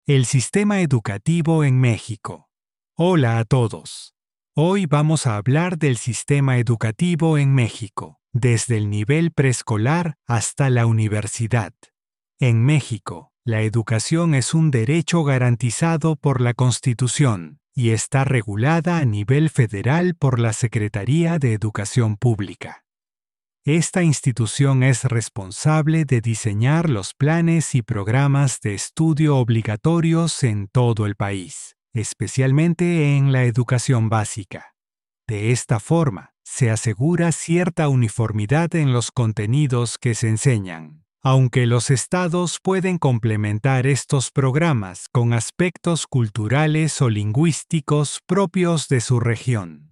El sistema educativo en México. Hola a todos. Hoy vamos a hablar del sistema educativo en México, desde el nivel preescolar hasta la universidad. En México, la educación es un derecho garantizado por la Constitución y está regulada a nivel federal por la Secretaría de Educación Pública. Esta institución es responsable de diseñar los planes y programas de estudio obligatorios en todo el país, especialmente en la educación básica. De esta forma, se asegura cierta uniformidad en los contenidos que se enseñan, aunque los estados pueden complementar estos programas con aspectos culturales o lingüísticos propios de su región.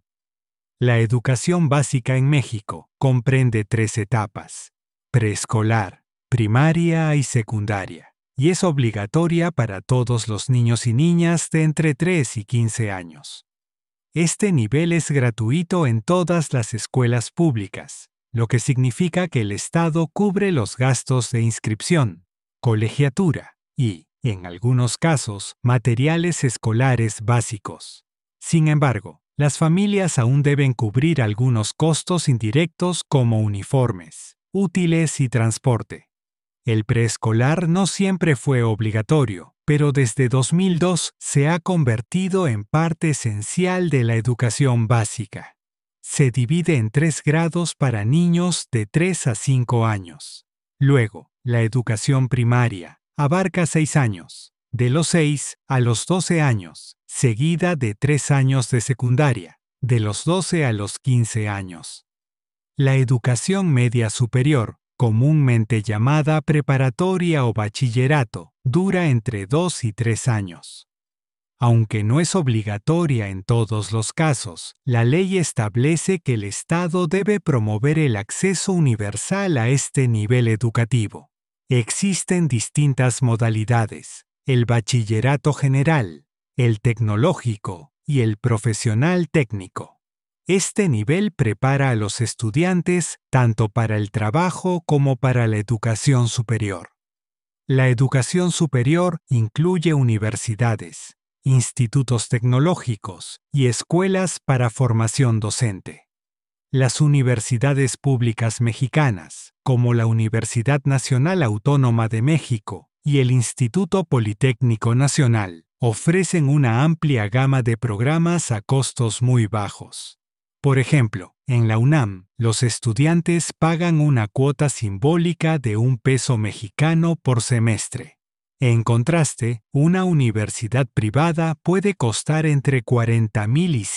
La educación básica en México comprende 3 etapas: preescolar, primaria y secundaria, y es obligatoria para todos los niños y niñas de entre 3 y 15 años. Este nivel es gratuito en todas las escuelas públicas, lo que significa que el Estado cubre los gastos de inscripción, colegiatura y, en algunos casos, materiales escolares básicos. Sin embargo, las familias aún deben cubrir algunos costos indirectos como uniformes, útiles y transporte. El preescolar no siempre fue obligatorio, pero desde 2002 se ha convertido en parte esencial de la educación básica. Se divide en 3 grados para niños de 3 a 5 años. Luego, la educación primaria abarca 6 años, de los 6 a los 12 años, seguida de 3 años de secundaria, de los 12 a los 15 años. La educación media superior, comúnmente llamada preparatoria o bachillerato, dura entre 2 y 3 años. Aunque no es obligatoria en todos los casos, la ley establece que el Estado debe promover el acceso universal a este nivel educativo. Existen distintas modalidades: el bachillerato general, el tecnológico y el profesional técnico. Este nivel prepara a los estudiantes tanto para el trabajo como para la educación superior. La educación superior incluye universidades, institutos tecnológicos y escuelas para formación docente. Las universidades públicas mexicanas, como la Universidad Nacional Autónoma de México y el Instituto Politécnico Nacional, ofrecen una amplia gama de programas a costos muy bajos. Por ejemplo, en la UNAM, los estudiantes pagan una cuota simbólica de $1 mexicano por semestre. En contraste, una universidad privada puede costar entre 40,000 y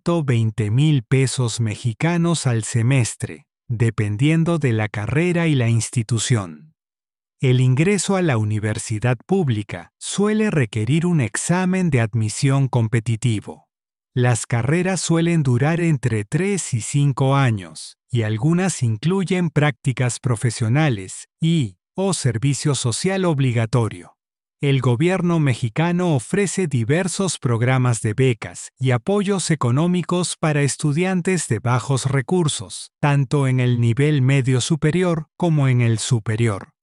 120,000 pesos mexicanos al semestre, dependiendo de la carrera y la institución. El ingreso a la universidad pública suele requerir un examen de admisión competitivo. Las carreras suelen durar entre 3 y 5 años, y algunas incluyen prácticas profesionales o servicio social obligatorio. El gobierno mexicano ofrece diversos programas de becas y apoyos económicos para estudiantes de bajos recursos, tanto en el nivel medio superior como en el superior.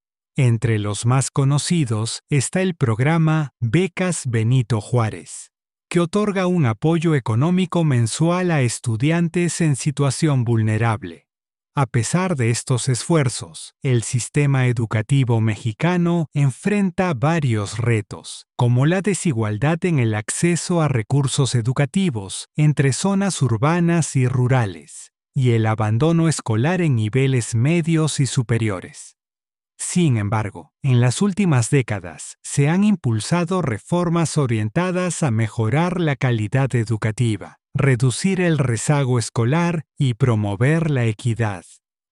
Entre los más conocidos está el programa Becas Benito Juárez, que otorga un apoyo económico mensual a estudiantes en situación vulnerable. A pesar de estos esfuerzos, el sistema educativo mexicano enfrenta varios retos, como la desigualdad en el acceso a recursos educativos entre zonas urbanas y rurales, y el abandono escolar en niveles medios y superiores. Sin embargo, en las últimas décadas se han impulsado reformas orientadas a mejorar la calidad educativa, reducir el rezago escolar y promover la equidad.